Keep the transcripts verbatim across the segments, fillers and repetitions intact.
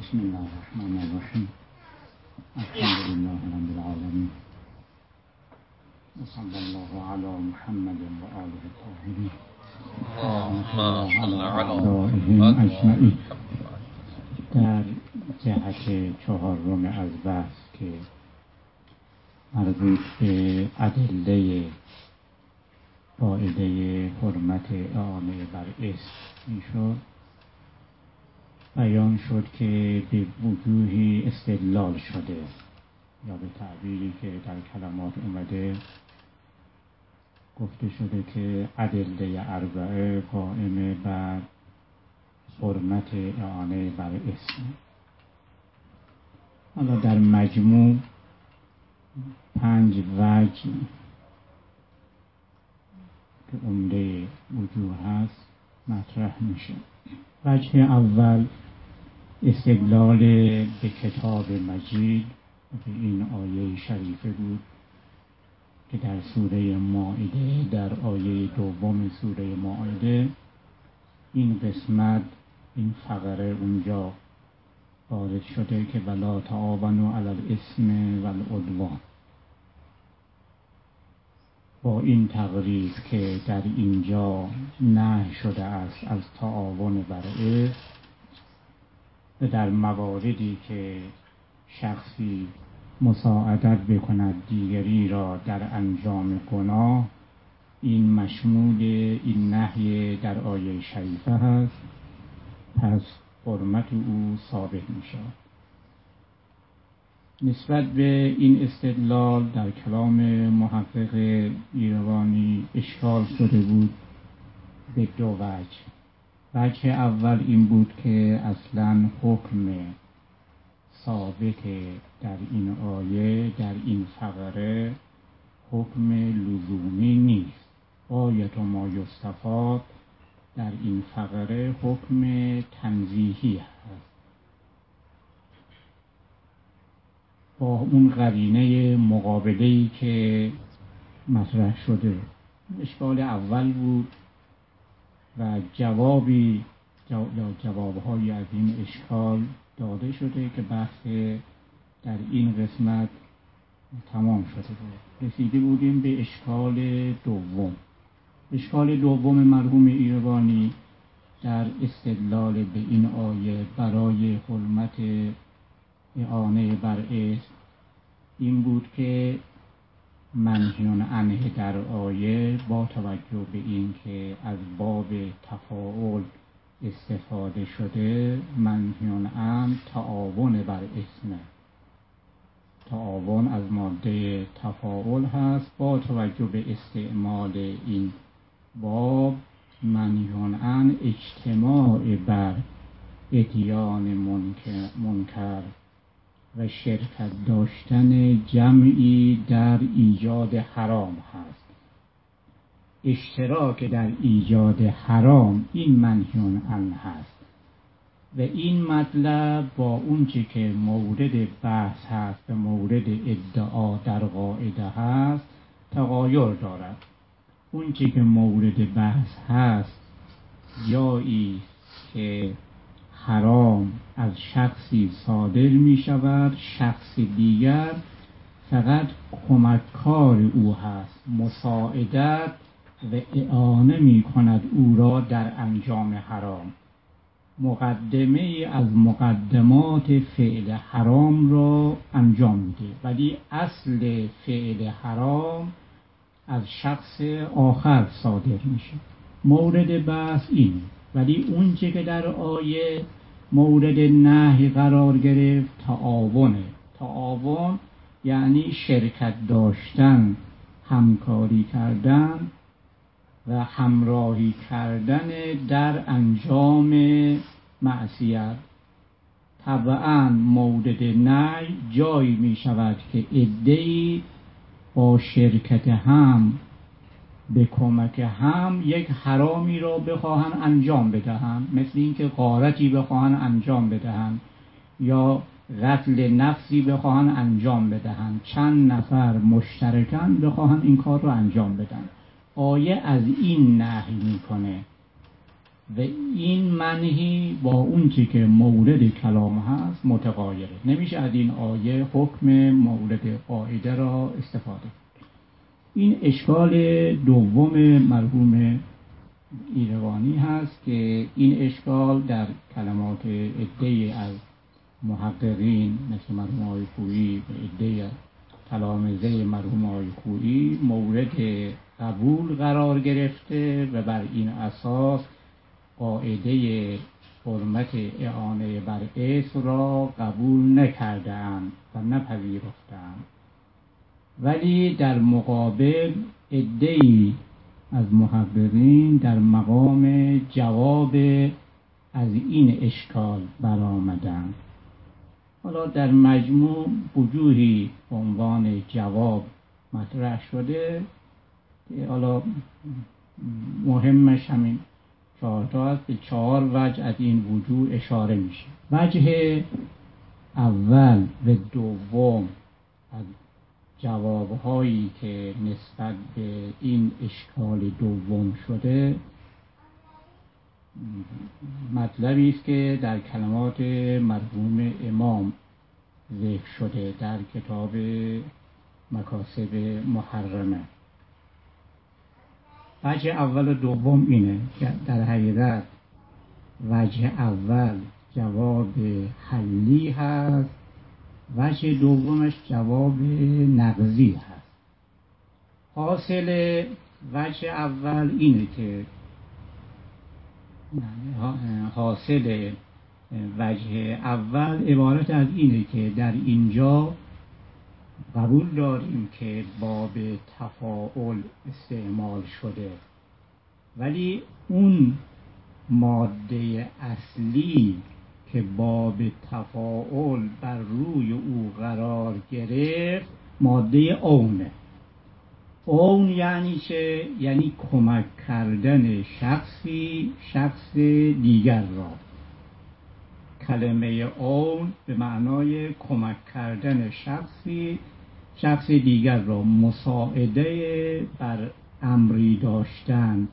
بسم الله الرحمن الرحیم. الحمد لله رب العالمین و صلی الله علی محمد و آله الطاهرین اللهم صل علی اعدائهم محمد اجمعین. در جهت چهارم از بحث که مربوط به ادله قاعده حرمت اعانه بر اسم میشد، بیان شد که به وجوهی استدلال شده یا به تعبیری که در کلمات اومده گفته شده که ادله اربعه قائم بر حرمت اعانه بر اسم. حالا در مجموع پنج وجه که عمده وجوه هست مطرح میشه. وجه اول استدلال به کتاب مجید، به این آیه شریفه بود که در سوره مائده، در آیه دوم سوره مائده این قسمت، این فقره اونجا وارد شده که ولا تعاونوا علی الاثم والعدوان. با این تقریر که در اینجا نهی شده است از تعاون بر اثم و در مواردی که شخصی مساعدت بکند دیگری را در انجام گناه، این مشمول این نهی در آیه شریفه هست، پس حرمت او ثابت می شود. نسبت به این استدلال در کلام محقق ایروانی اشکال شده بود به دو وجه. وجه اول این بود که اصلا حکم ثابت در این آیه، در این فقره حکم لزومی نیست. غایت ما یستفاد در این فقره حکم تنزیهی هست، با اون قرینه مقابله‌ای که مطرح شده. اشکال اول بود و جوابی یا جوابهایی از این اشکال داده شده که بحث در این قسمت تمام شده بود. رسیده بودیم به اشکال دوم. اشکال دوم مرحوم ایروانی در استدلال به این آیه برای حرمت اعانه بر اسم این بود که منهی عنه در آیه با توجه به این که از باب تفاعل استفاده شده، منهی عنه تعاون بر اسم، تعاون از ماده تفاعل هست. با توجه به استعمال این باب، منهی عنه اجتماع بر اتیان منکر, منکر و شرکت داشتن جمعی در ایجاد حرام هست. اشتراک در ایجاد حرام این منهی عنه هست و این مطلب با اون چه که مورد بحث هست و مورد ادعا در قاعده هست تغایر دارد. اون چه که مورد بحث هست جایی که حرام از شخصی صادر می شود، شخص دیگر فقط کمککار او هست، مساعدت و اعانه می کند او را در انجام حرام، مقدمه از مقدمات فعل حرام را انجام میده، ولی اصل فعل حرام از شخص آخر صادر میشه. مورد بحث این، ولی اون چه که در آیه مورد نهی قرار گرفت تعاونه. تعاون یعنی شرکت داشتن، همکاری کردن و همراهی کردن در انجام معصیت. طبعا مورد نهی جایی می شود که عده‌ای با شرکت هم به کمک هم یک حرامی را بخواهند انجام بدهند، مثل اینکه غارتی بخواهند انجام بدهند یا قتل نفسی بخواهند انجام بدهند، چند نفر مشترکاً بخواهند این کار را انجام بدن. آیه از این نهی میکنه و این منهی با اون چی که مورد کلام هست متغایره. نمیشه از این آیه حکم مورد قاعده را استفاده. این اشکال دوم مرحوم ایروانی هست که این اشکال در کلمات عده‌ای از محققین مثل مرحوم آقای خویی و عده‌ای از تلامذه مرحوم آقای خویی مورد قبول قرار گرفته و بر این اساس قاعده حرمت اعانه بر اسم را قبول نکردند و نپذیرفتند. ولی در مقابل عده‌ای از محققین در مقام جواب از این اشکال برآمدند. حالا در مجموع وجوهی به عنوان جواب مطرح شده که حالا مهمش همین چهار تا است. به چهار وجه از این وجوه اشاره میشه. وجه اول و دوم از جوابهایی که نسبت به این اشکال دوم شده مطلبی است که در کلمات مرحوم امام ذکر شده در کتاب مکاسب محرمه. وجه اول و دوم اینه که در حقیقت وجه اول جواب حلی هست، وجه دومش جواب نقضی هست. حاصل وجه اول اینه که حاصل وجه اول عبارت از اینه که در اینجا قبول داریم که باب تفاعل استعمال شده، ولی اون ماده اصلی که باب تفاعل بر روی او قرار گرفت ماده اونه. اون یعنی چه؟ یعنی کمک کردن شخصی شخص دیگر را. کلمه اون به معنای کمک کردن شخصی شخص دیگر را، مساعده بر امری داشتن.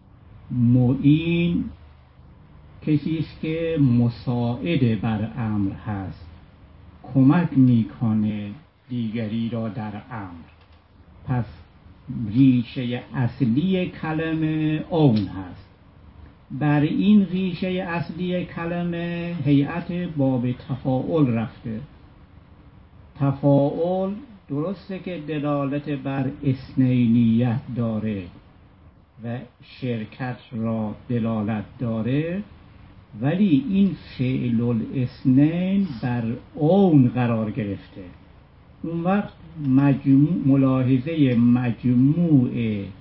معین کسی است که مساعد بر امر هست، کمک میکنه دیگری را در امر. پس ریشه اصلی کلمه اون هست. بر این ریشه اصلی کلمه هیئت باب تفاعل رفته. تفاعل درسته که دلالت بر اثنینیت داره و شرکت را دلالت داره، ولی این فعل الاثنین بر اون قرار گرفته. اون وقت مجموع ملاحظه مجموع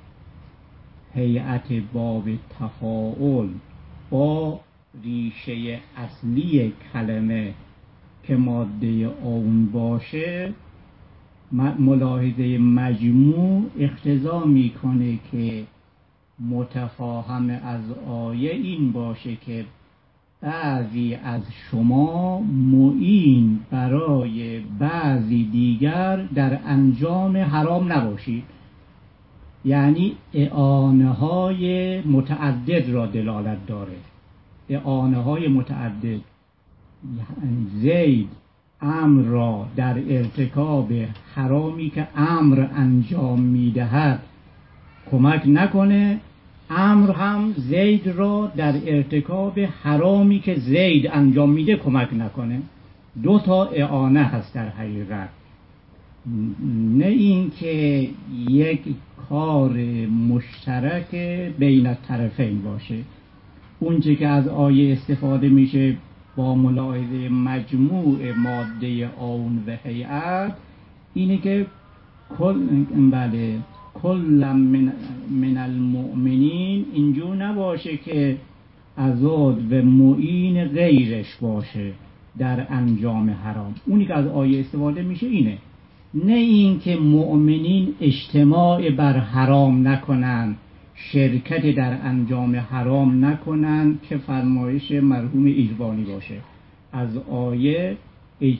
هیئت باب تفاعل با ریشه اصلی کلمه که ماده اون باشه، ملاحظه مجموع اقتضا میکنه که متفاهم از آیه این باشه که بعضی از شما معین برای بعضی دیگر در انجام حرام نباشید. یعنی اعانه های متعدد را دلالت داره. اعانه های متعدد. زید امر را در ارتکاب حرامی که امر انجام میدهد کمک نکنه، امر هم زید را در ارتکاب حرامی که زید انجام میده کمک نکنه. دو تا اعانه هست در حقیقت، نه این که یک کار مشترک بین الطرفین باشه. اونچه که از آیه استفاده میشه با ملاحظه مجموع ماده اون و هیئت اینه که کل بله کل من, من المؤمنین اینجور نباشه که عضد و معین غیرش باشه در انجام حرام. اونی که از آیه استفاده میشه اینه، نه این که مؤمنین اجتماع بر حرام نکنن، شرکت در انجام حرام نکنن که فرمایش مرحوم ایروانی باشه. از آیه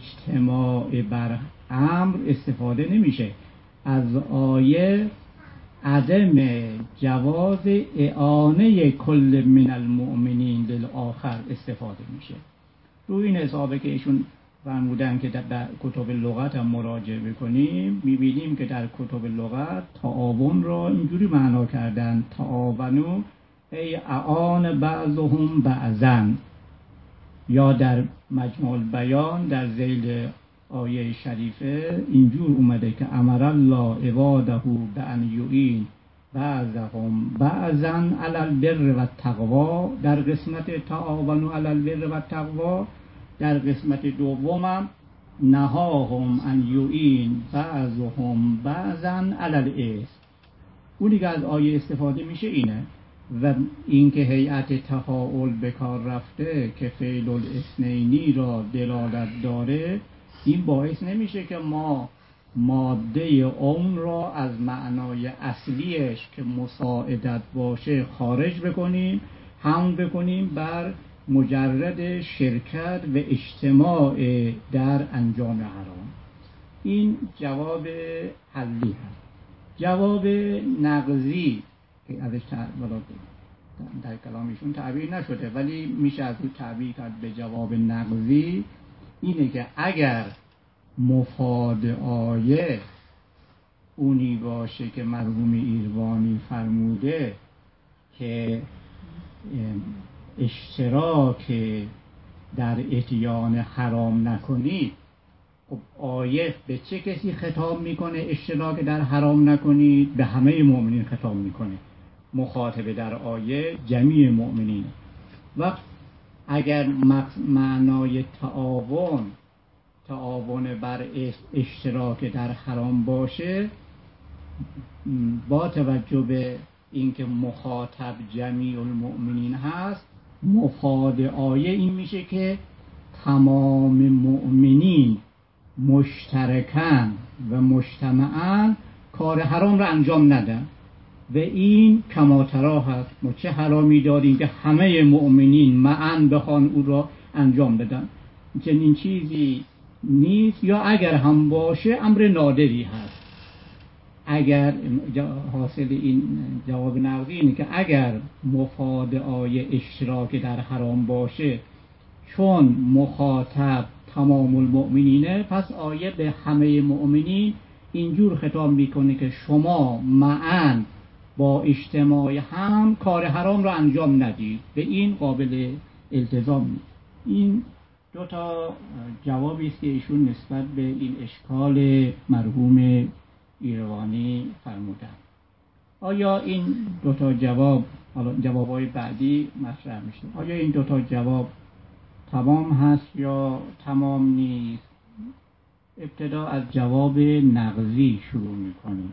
اجتماع بر امر استفاده نمیشه. از آیه عدم جواز اعانه کل من المؤمنین للآخر استفاده میشه. روی این حسابه که ایشون فرمودن که در کتب لغت هم مراجعه بکنیم، میبینیم که در کتب لغت تعاون را اینجوری معنا کردن: تعاونو ای اعان بعضهم بعضن. یا در مجموع البیان در ذیل آیه شریفه اینجور اومده که امر الله عباده بأن یعین بعضهم بعضا علی البر و التقوا در قسمت تعاونوا علی البر و التقوا. در قسمت دومم نهاهم ان یعین بعضهم بعضا علی الاثم. اونی که از آیه استفاده میشه اینه. و اینکه هیئت تفاعل به کار رفته که فعل الاثنینی را دلالت داره، این باعث نمیشه که ما ماده اون را از معنای اصلیش که مساعدت باشه خارج بکنیم، حمل بکنیم بر مجرد شرکت و اجتماع در انجام حرام. این جواب حلی هست. جواب نقضی که ازش در کلامشون تعبیر نشده ولی میشه از اون تعبیر کرد به جواب نقضی، اینه که اگر مفاد آیه اونی باشه که مرحوم ایروانی فرموده که اشتراک در اتیان حرام نکنید، خب آیه به چه کسی خطاب میکنه اشتراک در حرام نکنید؟ به همه مؤمنین خطاب میکنه. مخاطب در آیه جمیع مؤمنین. و اگر معنای تعاون تعاون بر اشتراک در حرام باشه، با توجه به اینکه مخاطب جمیع المؤمنین هست، مفاد آیه این میشه که تمام مؤمنین مشترکاً و مجتمعاً کار حرام را انجام ندن. و این کماترا هست. ما چه حرامی داریم که همه مؤمنین معاً بخوان او را انجام بدن؟ چنین چیزی نیست، یا اگر هم باشه امر نادری هست. اگر حاصل این جواب نقضی اینه که اگر مفاد آیه اشتراک در حرام باشه، چون مخاطب تمام المؤمنینه، پس آیه به همه مؤمنین اینجور خطاب میکنه که شما معاً با اجتماع هم کار حرام را انجام ندید. به این قابل التزام نیست. این دو تا جوابی است که ایشون نسبت به این اشکال مرحوم ایروانی فرمودن. آیا این دو تا جواب، حالا جوابهای بعدی مطرح میشه، آیا این دو تا جواب تمام هست یا تمام نیست؟ ابتدا از جواب نقضی شروع میکنیم.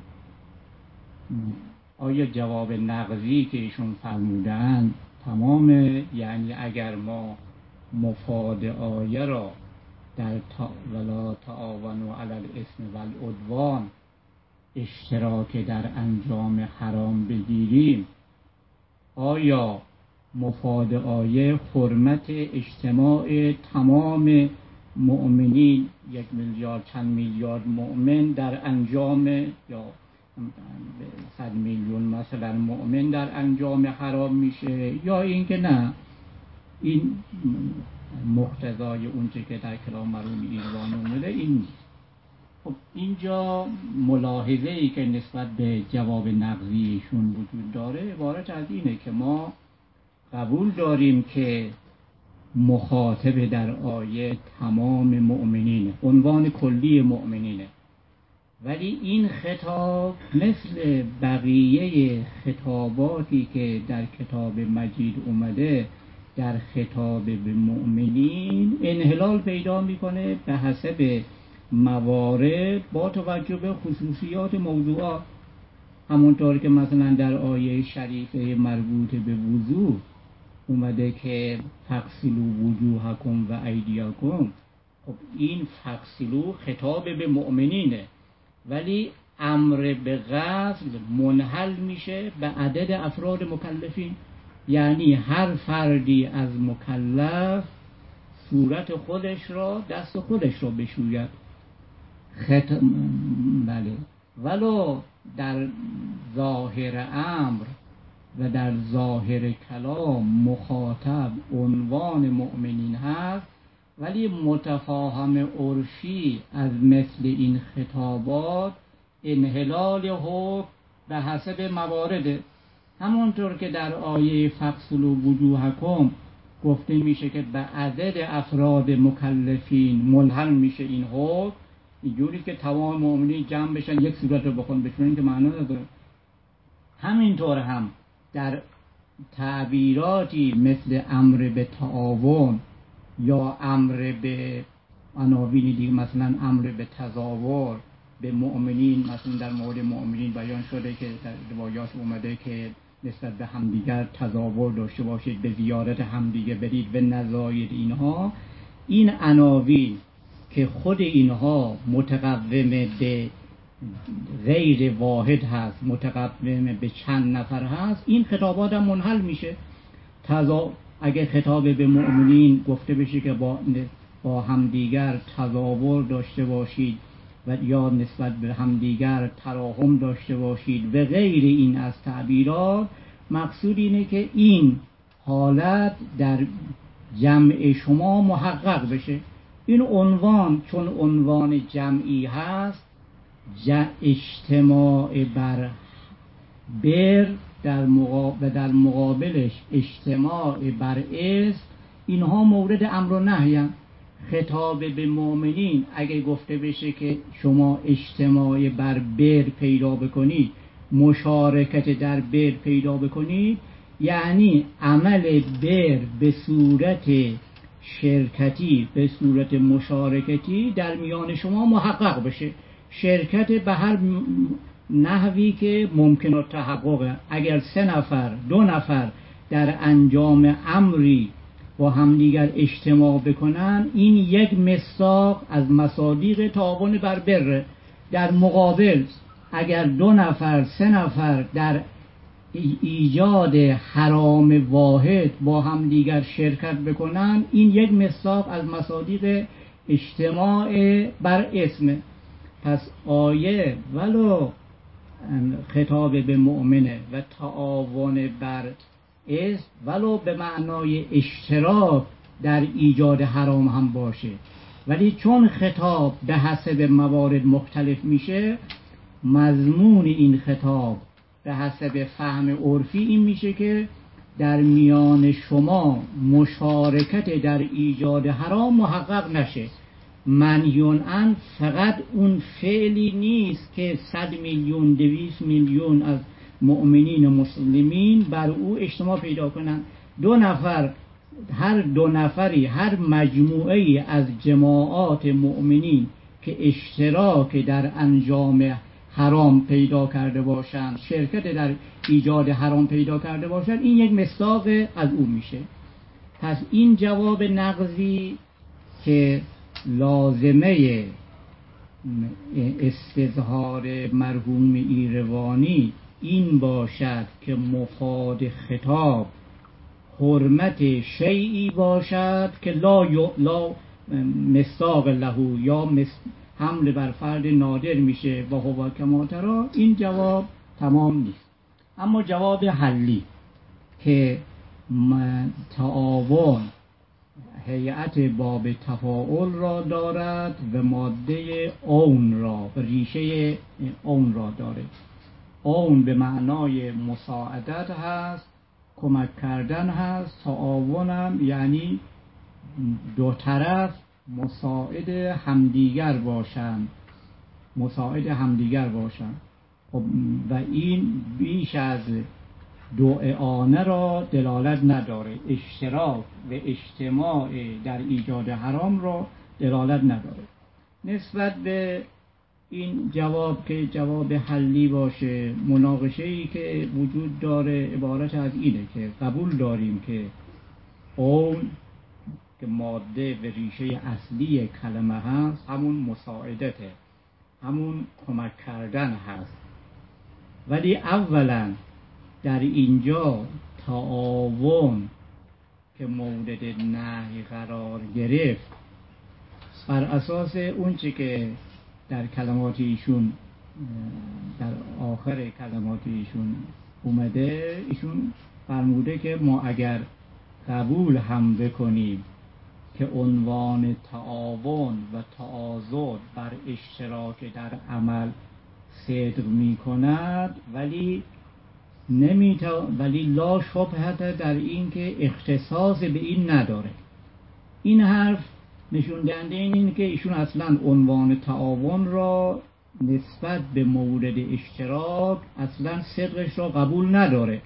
آیا جواب نقضی که ایشون فرمودن تمامه؟ یعنی اگر ما مفاد آیه را در تا ولا تعاونوا علی الاثم والعدوان اشتراک در انجام حرام بگیریم، آیا مفاد آیه حرمت اجتماع تمام مؤمنین، یک میلیارد چند میلیارد مؤمن در انجام، یا صد میلیون مثلا مؤمن در انجام حرام میشه، یا اینکه نه این مقتضای اونچه که در کلام مرحوم ایروانی اومده این نیست؟ خب اینجا ملاحظه ای که نسبت به جواب نقضیشون وجود داره عبارت از اینه که ما قبول داریم که مخاطب در آیه تمام مؤمنینه، عنوان کلی مؤمنینه، ولی این خطاب مثل بقیه خطاباتی که در کتاب مجید اومده در خطاب به مؤمنین انحلال پیدا میکنه به حسب موارد با توجه به خصوصیات موضوعات. همونطور که مثلا در آیه شریفه مربوط به وضو اومده که فغسلوا وجوهکم و ایدیکم، خب این فغسلوا خطاب به مؤمنینه، ولی امر به غسل منحل میشه به عدد افراد مکلفین. یعنی هر فردی از مکلف صورت خودش را، دست خودش را بشوید. خط... بله. ولو در ظاهر امر و در ظاهر کلام مخاطب عنوان مؤمنین هست، ولی متفاهم عرفی از مثل این خطابات انحلال حکم به حسب موارد، همونطور که در آیه فصلوا وجوهکم گفته میشه که به عدد افراد مکلفین منحل میشه این حکم، اینجوری که تمام مؤمنین جمع بشن یک صورت رو بخون بشونن که معنا نداره. همینطور هم در تعبیراتی مثل امر به تعاون یا امر به عناوین دیگه، مثلا امر به تظاهر به مؤمنین، مثلا در مورد مؤمنین بیان شده که در روایات اومده که نسبت به همدیگر تظاهر داشته باشید، به زیارت همدیگه برید و نظایر اینها. این عناوین که خود اینها متقوم به غیر واحد هست، متقوم به چند نفر هست، این خطابات هم منحل میشه. تضا... اگه خطاب به مؤمنین گفته بشه که با, با همدیگر تظاهر داشته باشید و یا نسبت به همدیگر تراحم داشته باشید و غیر این از تعبیرات، مقصود اینه که این حالت در جمع شما محقق بشه. این عنوان چون عنوان جمعی هست، اجتماع بر بر در مقابل در مقابلش اجتماع بر اسم، اینها مورد امر و نهی. خطاب به مؤمنین اگه گفته بشه که شما اجتماع بر بر پیدا بکنید، مشارکت در بر پیدا بکنید، یعنی عمل بر به صورت شرکتی، به صورت مشارکتی در میان شما محقق بشه. شرکت به هر نحوی که ممکن التحقق. اگر سه نفر دو نفر در انجام امری با همدیگر اجتماع بکنن، این یک مصداق از مصادیق تعاون بر بر. در مقابل اگر دو نفر سه نفر در ایجاد حرام واحد با همدیگر شرکت بکنن، این یک مصداق از مصادیق اجتماع بر اسم. پس آیه ولو خطاب به مؤمنه و تعاون بر اسم ولو به معنای اشتراک در ایجاد حرام هم باشه، ولی چون خطاب به حسب موارد مختلف میشه، مضمون این خطاب به حسب فهم عرفی این میشه که در میان شما مشارکت در ایجاد حرام محقق نشه. منهیون عن فقط اون فعلی نیست که صد میلیون دویست میلیون از مؤمنین و مسلمین بر او اجتماع پیدا کنند. دو نفر، هر دو نفری، هر مجموعه از جماعات مؤمنین که اشتراک در انجام حرام پیدا کرده باشند، شرکت در ایجاد حرام پیدا کرده باشند، این یک مصداق از او میشه. پس این جواب نقضی که لازمه استظهار مرحوم ایروانی این باشد که مفاد خطاب حرمت شیعی باشد که لا, لا مصداق له، یا حمل بر فرد نادر میشه و هو کما تری، این جواب تمام نیست. اما جواب حلی که تعاون هیئت باب تفاعل را دارد و ماده اون را و ریشه اون را دارد. اون به معنای مساعدت هست، کمک کردن هست. تعاونم یعنی دو طرف مساعد همدیگر باشند، مساعد همدیگر باشند. و این بیش از دو اعانه را دلالت نداره. اشتراک و اجتماع در ایجاد حرام را دلالت نداره. نسبت به این جواب که جواب حلی باشه، مناقشه‌ای که وجود داره عبارت از اینه که قبول داریم که اون که ماده و ریشه اصلی کلمه هست همون مساعدته، همون کمک کردن هست، ولی اولا در اینجا تعاون که مورد نهی قرار گرفت بر اساس اون چه که در کلمات ایشون در آخر کلمات ایشون اومده، ایشون فرموده که ما اگر قبول هم بکنیم که عنوان تعاون و تعاضد بر اشتراک در عمل صدق می کند، ولی نمیتا ولی لا شبهه در این که اختصاص به این نداره. این حرف نشون دهنده این که ایشون اصلا عنوان تعاون را نسبت به مورد اشتراک اصلا صدقش را قبول نداره.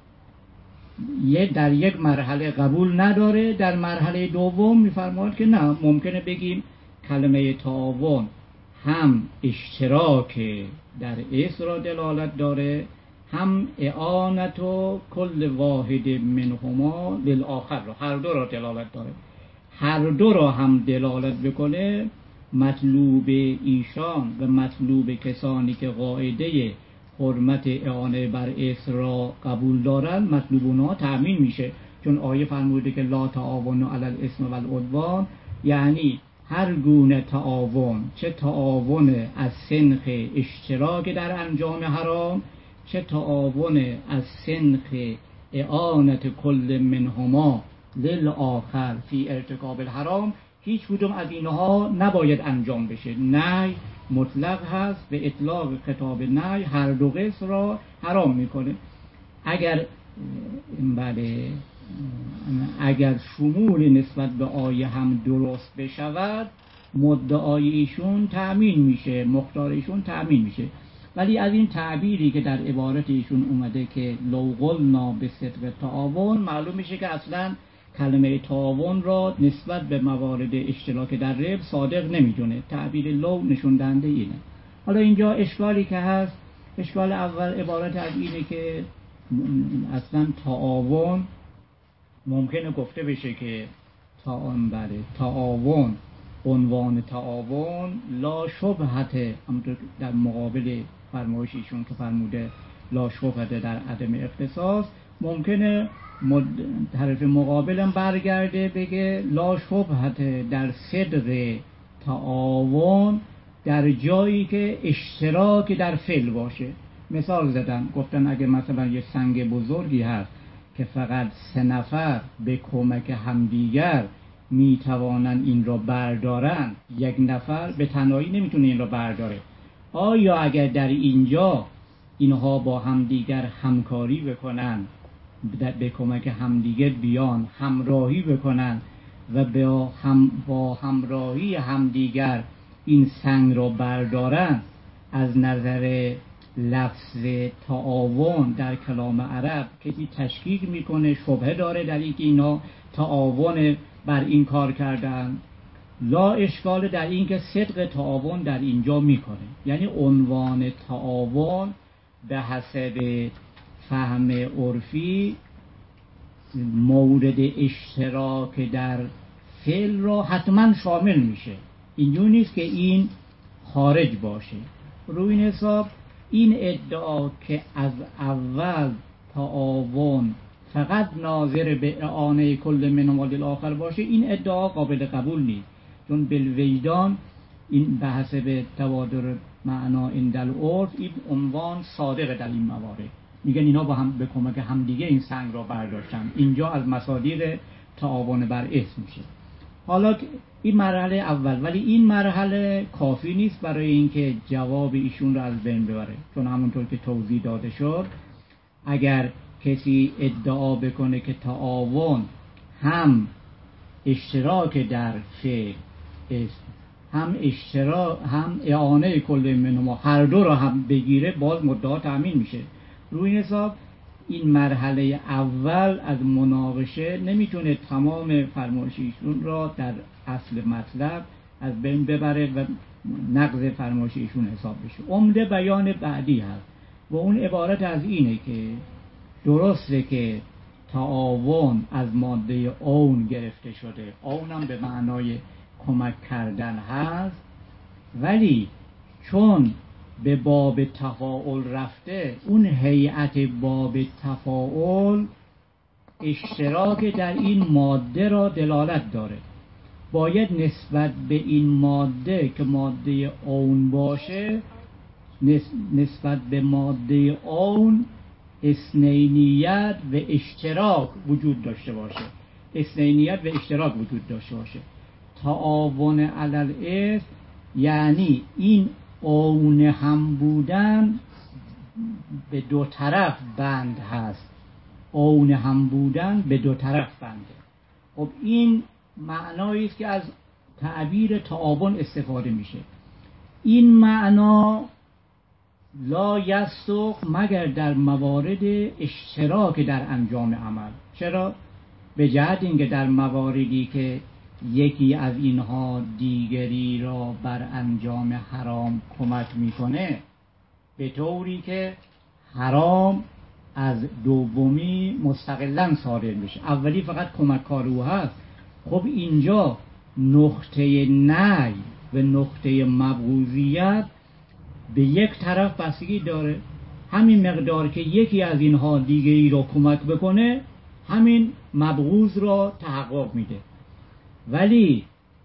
یه در یک مرحله قبول نداره، در مرحله دوم میفرماید که نه، ممکنه بگیم کلمه تعاون هم اشتراک در اسم را دلالت داره، هم اعانت و کل واحد منهما للآخر را، هر دو را دلالت داره. هر دو را هم دلالت بکنه، مطلوب ایشان و مطلوب کسانی که قاعده حرمت اعانه بر اسم را قبول دارن، مطلوب اونها تأمین میشه. چون آیه فرموده که لا تعاونوا علی الاسم و العدوان، یعنی هر گونه تعاون، چه تعاون از سنخ اشتراک در انجام حرام، چه تعاون از سنخ اعانت کل منهما للآخر فی ارتکاب الحرام، هیچ کدوم از اینها نباید انجام بشه. نهی مطلق هست، به اطلاق خطاب نهی هر دو قسم را حرام میکنه. اگر بله اگر شمول نسبت به آیه هم درست بشود، مدعای ایشون تأمین میشه، مختار ایشون تأمین میشه. ولی از این تعبیری که در عبارت ایشون اومده که لو قلنا به صدق تعاون، معلوم میشه که اصلا کلمه تعاون را نسبت به موارد اشتراک در ربح صادق نمیدونه. تعبیر لو نشون دهنده اینه. حالا اینجا اشکالی که هست، اشکال اول عبارت از اینه که اصلا تعاون ممکنه گفته بشه که تعاون بله تعاون عنوان تعاون لا شبهت، همونطور در مقابل فرمایش ایشون که فرموده لا شبهت در عدم اختصاص، ممکنه طرف مقابلم برگرده بگه لا شبهت در صدق تعاون در جایی که اشتراک در فعل باشه. مثال زدن، گفتن اگه مثلا یه سنگ بزرگی هست که فقط سه نفر به کمک همدیگر میتوانن این را بردارن، یک نفر به تنهایی نمیتونه این را برداره. آیا اگر در اینجا اینها با همدیگر همکاری بکنن، به کمک همدیگر بیان همراهی بکنن و با, هم با همراهی همدیگر این سنگ را بردارن، از نظر لفظ تعاون در کلام عرب کسی تشکیک میکنه، شبهه داره در اینکه اینا تعاون بر این کار کردن؟ لا اشکال در این که صدق تعاون در اینجا میکنه. یعنی عنوان تعاون به حسب فهم عرفی مورد اشتراک در فعل را حتما شامل میشه. اینجور نیست که این خارج باشه. روی این حساب این ادعا که از اول تعاون فقط ناظر به اعانه کل منهما للآخر باشه، این ادعا قابل قبول نیست. چون بالوجدان این به حسب توادر معنا عند العرف این عنوان صادقه در این موارد. میگن اینا با هم به کمک همدیگه این سنگ را برداشتن. اینجا از مصادیق تعاون بر اسم میشه. حالا این مرحله اول، ولی این مرحله کافی نیست برای اینکه جواب ایشون رو از بین ببره. چون همونطور که توضیح داده شد، اگر کسی ادعا بکنه که تعاون هم اشتراک در فعل است، هم اشتراک هم اعانه کل منهما، هر دو را هم بگیره، باز مدعا تأمین میشه. روی این حساب این مرحله اول از مناقشه نمیتونه تمام فرمایشیشون را در اصل مطلب از بین ببره و نقض فرمایشیشون حساب بشه. عمده بیان بعدی هست و اون عبارت از اینه که درسته که تعاون از ماده اون گرفته شده، اونم به معنای کمک کردن هست، ولی چون به باب تفاعل رفته، اون هیئت باب تفاعل اشتراک در این ماده را دلالت داره. باید نسبت به این ماده که ماده اون باشه نسبت به ماده اون اثنینیت و اشتراک وجود داشته باشه، اثنینیت و اشتراک وجود داشته باشه. تعاون علی الاسم یعنی این اون هم بودن به دو طرف بند هست، اون هم بودن به دو طرف بنده. خب این معنایی است که از تعبیر تعاون استفاده میشه. این معنا لا یصدق مگر در موارد اشتراک در انجام عمل. چرا؟ به جهت اینکه در مواردی که یکی از اینها دیگری را بر انجام حرام کمک میکنه، به طوری که حرام از دومی مستقلاً صادر میشه، اولی فقط کمککار او هست. خب اینجا نقطه نهی و نقطه مبغوضیت به یک طرف بستگی داره. همین مقدار که یکی از اینها دیگری را کمک بکنه، همین مبغوض را تحقق میده، ولی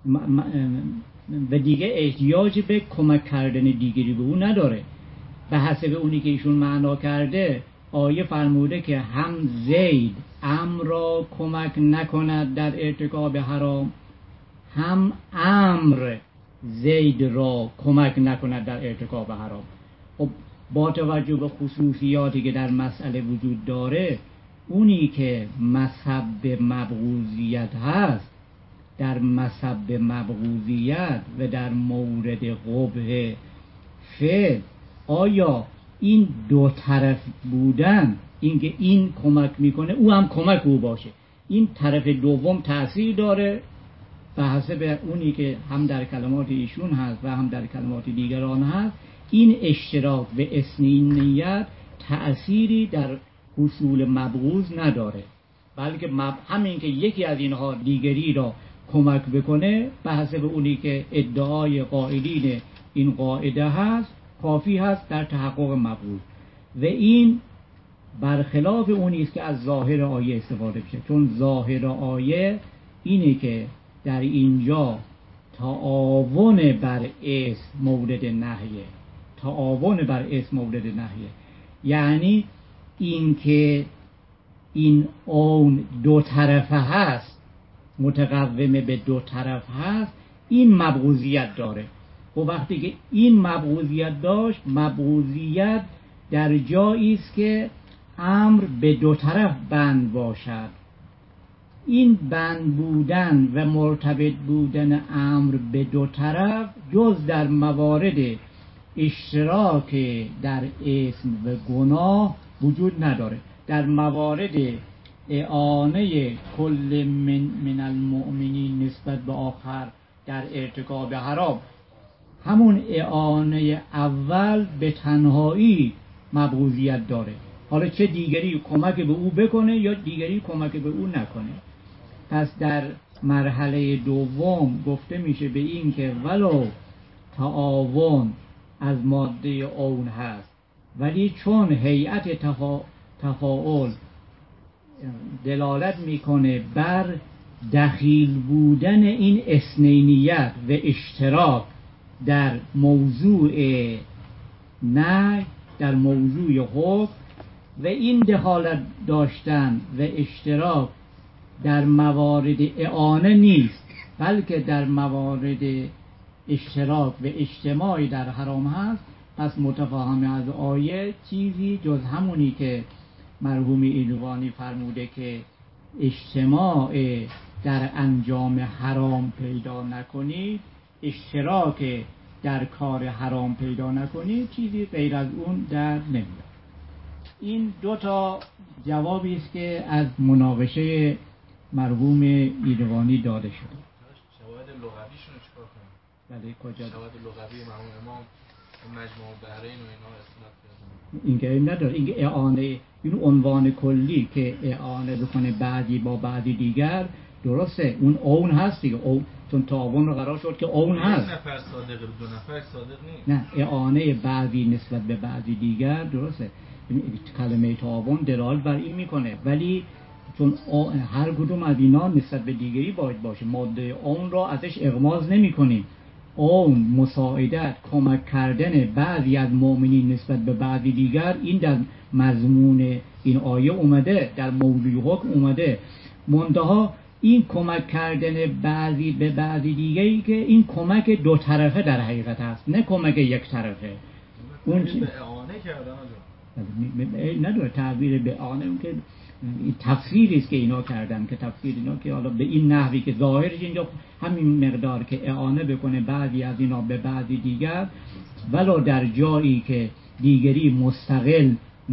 به دیگه احتیاج به کمک کردن دیگری به او نداره. به حسب اونی که ایشون معنا کرده، آیه فرموده که هم زید امر را کمک نکند در ارتکاب حرام، هم امر زید را کمک نکند در ارتکاب حرام. خب با توجه به خصوصیاتی که در مسئله وجود داره، اونی که مسبب مبغوضیت هست، در مسبب مبغوضیت و در مورد قبح فعل، آیا این دو طرف بودن، اینکه این کمک میکنه او هم کمک او باشه، این طرف دوم تأثیر داره؟ به حسب اونی که هم در کلمات ایشون هست و هم در کلمات دیگران هست، این اشتراک و اثنینیت تأثیری در حصول مبغوض نداره، بلکه همین که یکی از اینها دیگری را کمک بکنه، به حسب اونی که ادعای قائلین این قاعده هست، کافی هست در تحقق مبغوض. و این برخلاف اونی است که از ظاهر آیه استفاده بشه، چون ظاهر آیه اینه که در اینجا تعاون بر اسم مورد نهیه، تعاون بر اسم مورد نهیه، یعنی این که این اون دو طرفه هست، متقوم به دو طرف هست، این مبغوضیت داره. و وقتی که این مبغوضیت داشت، مبغوضیت در جایی است که امر به دو طرف بند باشد. این بند بودن و مرتبط بودن امر به دو طرف جز در موارد اشتراک در اسم و گناه وجود نداره. در موارد اعانه کل من, من المؤمنین نسبت به آخر در ارتکاب حرام، همون اعانه اول به تنهایی مبغوضیت داره، حالا چه دیگری کمک به او بکنه یا دیگری کمک به او نکنه. پس در مرحله دوم گفته میشه به این که ولو تعاون از ماده اون هست، ولی چون هیئت تفا... تفاعل دلالت میکنه بر دخیل بودن این اثنینیت و اشتراک در موضوع نه، در موضوع حکم، و این دخالت داشتن و اشتراک در موارد اعانه نیست، بلکه در موارد اشتراک و اجتماعی در حرام هست، پس متفاهم از آیه چیزی جز همونی که مرحوم ایلوانی فرموده که اجتماع در انجام حرام پیدا نکنید، اشتراک در کار حرام پیدا نکنید، چیزی غیر از اون در نمیاد. این دو تا جوابی است که از مناقشه مرحوم ایلوانی داده شده. شواهد لغویشون چیکار کنیم؟ بله کجا؟ شواهد لغوی مرحوم امام مجموع البحرین و اینا استناد کردن. این که نداره، این که اعانه، این عنوان کلی که اعانه بکنه بعضی با بعضی دیگر، درسته اون اون هست دیگه، اون چون تعاون رو قرار شد که اون هست، یک نفر صادق، دو نفر صادق نیست. نه، اعانه بعضی نسبت به بعضی دیگر، درسته کلمه تعاون دلالت بر این میکنه، ولی چون هر کدوم از اینا نسبت به دیگری باید باشه، ماده اون را ازش اغماض نمی کنیم، اون مساعدت، کمک کردن بعضی از مؤمنین نسبت به بعضی دیگر، این در مضمون این آیه اومده، در موضوع حکم اومده. منتها این کمک کردن بعضی به بعضی دیگری که این کمک دو طرفه در حقیقت هست، نه کمک یک طرفه. اون چی؟ به اعانه کردن نداره تعبیر به اعانه، اون که تفسیری است که اینا کردن، که تفسیر اینا که حالا به این نحوی که ظاهرش اینجا همین مقدار که اعانه بکنه بعضی از اینا به بعضی دیگر، ولو در جایی که دیگری مستقل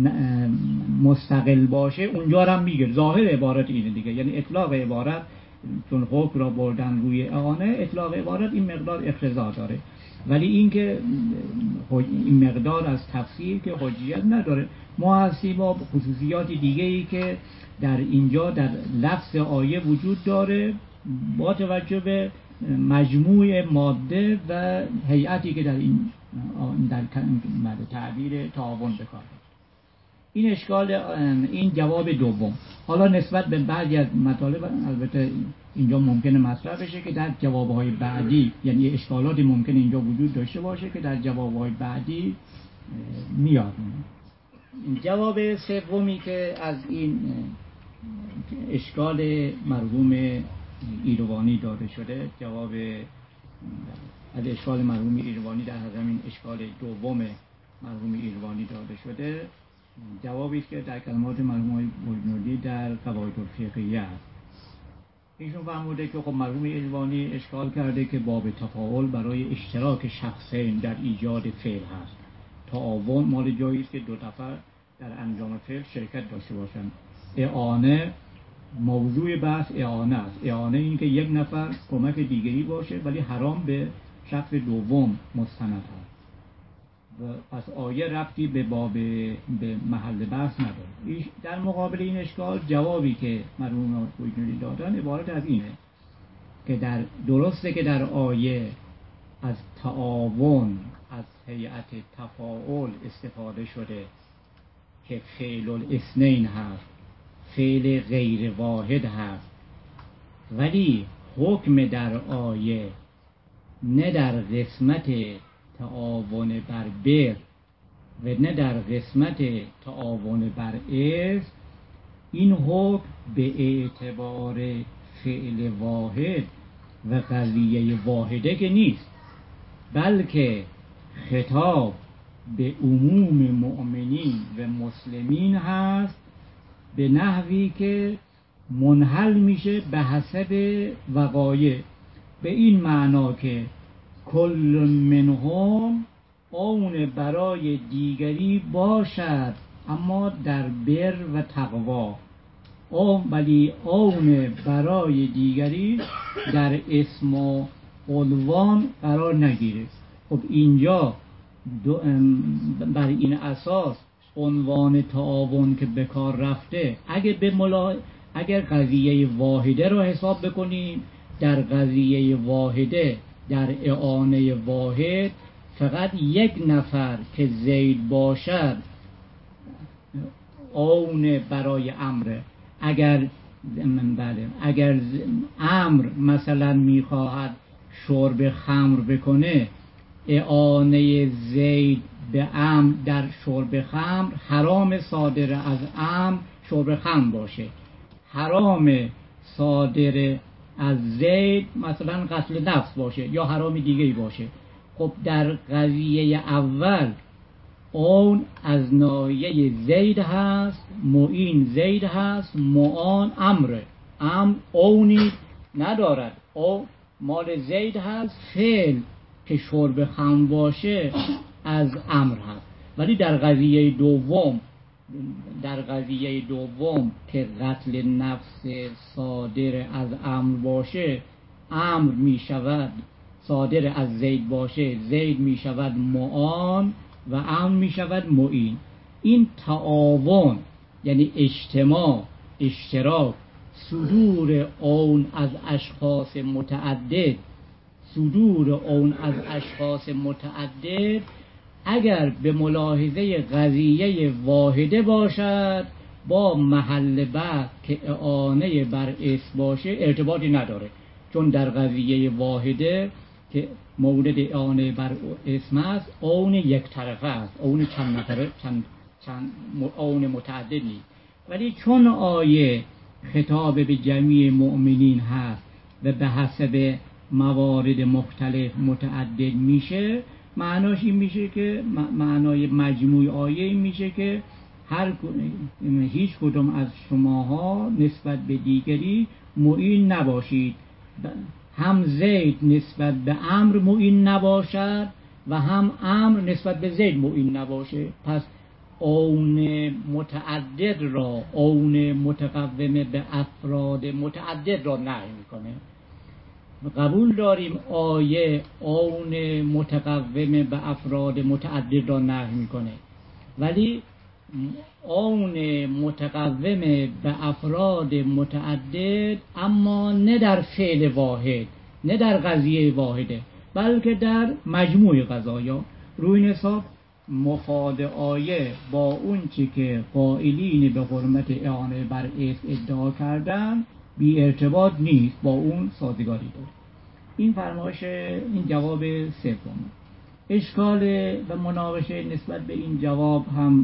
مستقل باشه اونجا هم میگه. ظاهر عبارت اینه دیگه، یعنی اطلاق عبارت چون حکم را بردن روی اعانه، اطلاق عبارت این مقدار اقتضا داره، ولی این که این مقدار از تفسیر که حجیت نداره. ما هستیم با خصوصیات دیگه ای که در اینجا در لفظ آیه وجود داره با توجه به مجموع ماده و هیئتی که در این در تعبیر تعاون بکاره. این اشکال، این جواب دوم. حالا نسبت به بعضی از مطالب البته اینجا ممکنه مطرح بشه که در جوابهای بعدی، یعنی اشکالاتی ممکنه اینجا وجود داشته باشه که در جوابهای بعدی میاد. جواب سومی که از این اشکال مرحوم ایروانی داده شده، جواب از اشکال مرحوم ایروانی در همین اشکال دوم مرحوم ایروانی داده شده، جوابی است که در کلمات مرحوم بجنوردی در قواعد الفقهیه است. ایشون فرموده که خب مرحوم ایروانی اشکال کرده که باب تفاعل برای اشتراک شخصین در ایجاد فعل هست. تعاون مال جایی است که دو نفر در انجام فعل شرکت داشته باشند. اعانه، موضوع بحث اعانه است. اعانه این که یک نفر کمک دیگری باشه ولی حرام به شخص دوم مستند هست. و پس آیه ربطی به باب به محل بحث نداره. در مقابل این اشکال جوابی که مرحوم بجنوردی دادن عبارت از اینه که در درسته که در آیه از تعاون، از هیئت تفاعل استفاده شده که فعل الاثنین هست، فعل غیر واحد هست، ولی حکم در آیه نه در قسمت تعاون بر بر و نه در قسمت تعاون بر اثم. این حکم به اعتبار فعل واحد و قضیه واحده که نیست، بلکه خطاب به عموم مؤمنین و مسلمین هست به نحوی که منحل میشه به حسب وقایع، به این معنا که کل منهم اون برای دیگری باشد اما در بر و تقوا، اون ولی اون برای دیگری در اسم و عنوان قرار نگیره. خب اینجا بر این اساس عنوان تعاون که به کار رفته، اگه به ملا اگر قضیه واحده رو حساب بکنیم، در قضیه واحده در اعانه واحد فقط یک نفر که زید باشد اون برای امره. اگر بله اگر امر مثلا میخواهد شرب خمر بکنه، اعانه زید به امر در شرب خمر حرام صادر از امر شرب خمر باشه، حرام صادر از زید مثلا قتل نفس باشه یا حرام دیگه‌ای باشه. خب در قضیه اول اون از ناحیه زید هست، معین زید هست، معان امره، امر اونی ندارد، او مال زید هست، فعل که شرب خمر باشه از امر هست. ولی در قضیه دوم در قضیه دوم که قتل نفس صادر از امر باشه، امر می شود صادر از زید باشه، زید می شود معان و امر می شود معین. این تعاون یعنی اجتماع، اشتراک، صدور اون از اشخاص متعدد، صدور اون از اشخاص متعدد اگر به ملاحظه قضیه واحده باشد با محل بحث که اعانه بر اسم باشه ارتباطی نداره، چون در قضیه واحده که مورد اعانه بر اسم است اون یک طرفه است، اون چند نفره، چند چند اون متعدد نیست. ولی چون آیه خطاب به جمعی مؤمنین هست و به حسب موارد مختلف متعدد میشه، معناش این میشه که معنای مجموع آیه این میشه که هر هیچ کدوم از شماها نسبت به دیگری معین نباشید، هم زید نسبت به عمرو معین نباشد و هم عمرو نسبت به زید معین نباشه. پس اون متعدد را، اون متقوم به افراد متعدد را نهی میکنه. قبول داریم آیه اون متقوم به افراد متعدد را نهی میکنه، ولی اون متقوم به افراد متعدد اما نه در فعل واحد، نه در قضیه واحده، بلکه در مجموع قضایا. روی این حساب مفاد آیه با اون چی که قائلین به حرمت اعانه بر اسم ادعا کردن بی ارتباط نیست، با اون سازگاری داره. این فرمایش، این جواب سوم. اشکال و مناقشه نسبت به این جواب هم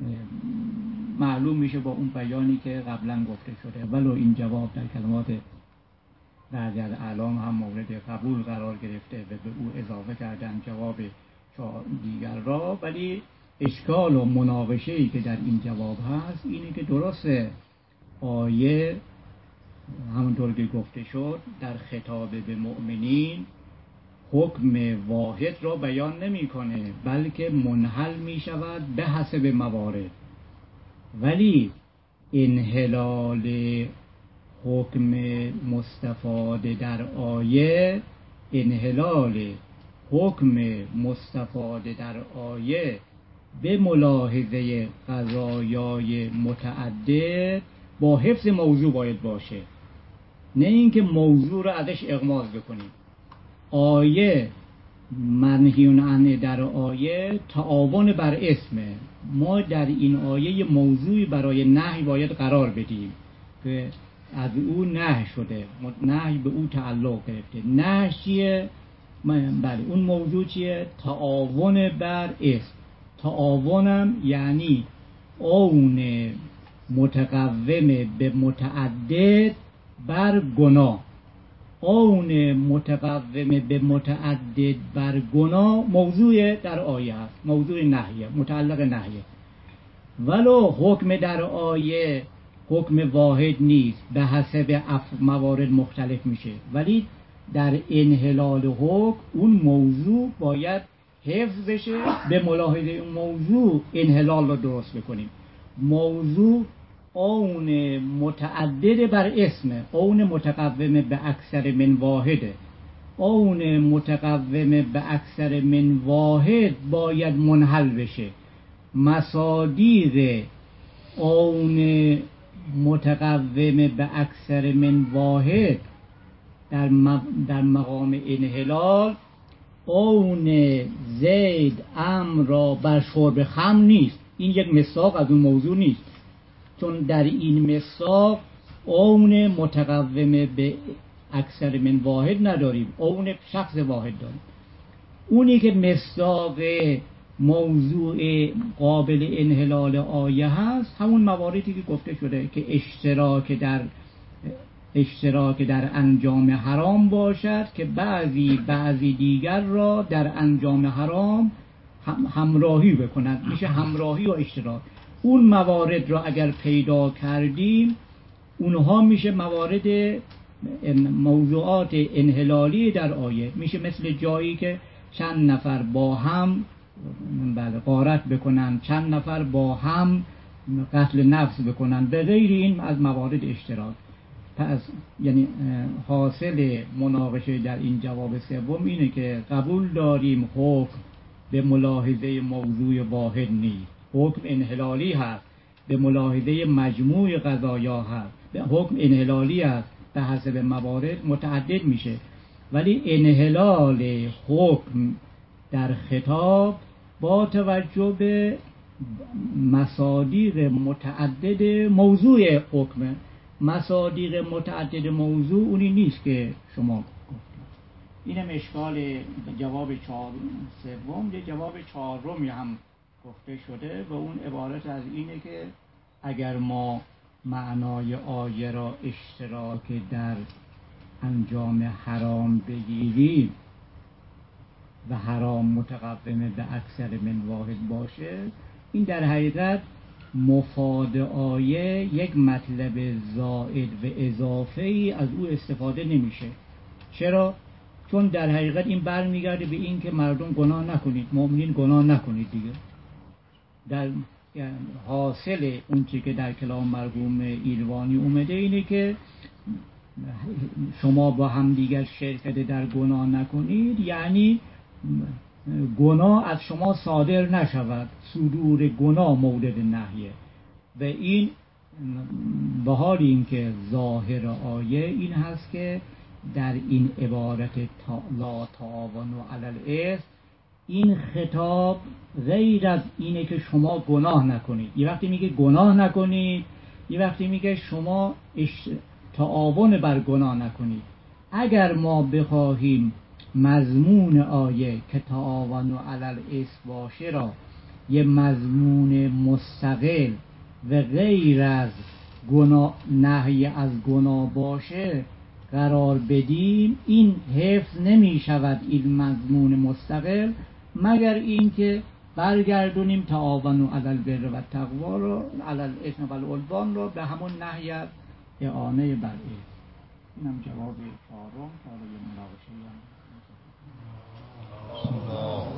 معلوم میشه با اون بیانی که قبلا گفته شده، ولو این جواب در کلمات بعضی از اعلام هم مورد قبول قرار گرفته و به او اضافه کردن جواب دیگر را، ولی اشکال و مناقشه‌ای که در این جواب هست اینه که درسته آیه همونطور که گفته شد در خطاب به مؤمنین حکم واحد را بیان نمی کنه، بلکه منحل می شود به حسب موارد. ولی انحلال حکم مستفاده در آیه، انحلال حکم مستفاده در آیه به ملاحظه قضایای متعدد با حفظ موضوع باید باشه، نه اینکه موضوع را ازش اغماض بکنیم. آیه منهیون عنه در آیه تعاون بر اسمه، ما در این آیه موضوعی برای نهی باید قرار بدیم که از او نهی شده، نهی به او تعلق گرفته. نهی چیه؟ بله اون موضوع چیه؟ تعاون بر اسم. تعاونم یعنی اون متقوم به متعدد بر گناه. اون متقوم به متعدد بر گناه موضوع در آیه هست، موضوع نهیه، متعلق نهیه. ولو حکم در آیه حکم واحد نیست، به حسب موارد مختلف میشه، ولی در انحلال حکم اون موضوع باید حفظ بشه، به ملاحظه اون موضوع انحلال رو درست بکنیم. موضوع اون متعدد بر اسمه، اون متقوم به اکثر من واحده. اون متقوم به اکثر من واحد باید منحل بشه. مصادیق اون متقوم به اکثر من واحد در, در مقام انحلال اون زید امر را بر شرب خمر نیست. این یک مصداق از اون موضوع نیست، چون در این مصداق اون متقوم به اکثر من واحد نداریم، اون شخص واحد داریم. اونی که مصداق موضوع قابل انحلال آیه هست همون مواردی که گفته شده که اشتراک در اشتراک در انجام حرام باشد که بعضی بعضی دیگر را در انجام حرام هم همراهی بکنند، میشه همراهی و اشتراک. اون موارد را اگر پیدا کردیم اونها میشه موارد موضوعات انحلالی در آیه، میشه مثل جایی که چند نفر با هم بله غارت بکنن، چند نفر با هم قتل نفس بکنن، به غیر این از موارد اشتراک. پس یعنی حاصل مناقشه در این جواب سوم اینه که قبول داریم حکم به ملاحظه موضوع واحد نیست، حکم انحلالی هست، به ملاحظه مجموع قضایا هست، به حکم انحلالی هست، به حسب موارد متعدد میشه. ولی انحلال حکم در خطاب با توجه به مصادیق متعدد موضوع حکم. مصادیق متعدد موضوع اونی نیست که شما گفتید. اینم اشکال جواب چهار سوم. یه جواب چهارمی هم گفته شده و اون عبارت از اینه که اگر ما معنای آیه را اشتراک در انجام حرام بگیریم و حرام متقوم به اکثر من واحد باشه، این در حقیقت مفاد آیه یک مطلب زائد و اضافه ای از او استفاده نمیشه. چرا؟ چون در حقیقت این برمیگرده به این که مردم گناه نکنید، مؤمنین گناه نکنید دیگه. در حاصل اون چی که در کلام مرحوم ایلوانی اومده اینه که شما با هم دیگر شرکت در گناه نکنید، یعنی گناه از شما صادر نشود، صدور گناه مورد نهیه. و این به حال این که ظاهر آیه این هست که در این عبارت لا تعاونوا علی الاثم این خطاب غیر از اینه که شما گناه نکنید. یه وقتی میگه گناه نکنید، یه وقتی میگه شما تعاون بر گناه نکنید. اگر ما بخواهیم مضمون آیه که تعاونوا علی الاثم باشه را یه مضمون مستقل و غیر از گناه، نهی از گناه باشه قرار بدیم، این حفظ نمی شود این مضمون مستقل، مگر اینکه برگردونیم تعاونوا علی البر و التقوا رو، علی الاثم و العدوان رو به همون نهی از اعانه بر اثم. اینم جواب چهارم. حالا یه مناقشه هم